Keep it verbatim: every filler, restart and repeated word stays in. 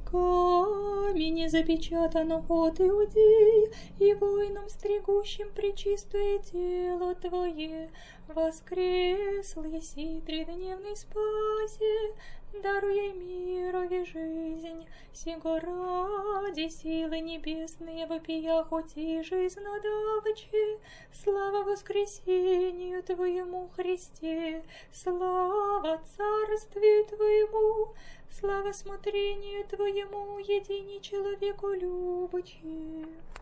камени запечатано от Иудеи, и воинам, стригущим пречистое тело Твое, воскресл еси тридневный спасе, даруя миру и жизнь, сего ради силы небесные вопия хоти жизнь надавче, слава воскресению Твоему, Христе, слава царствию Твоему, слава смотрению Твоему, едине человеку любящему.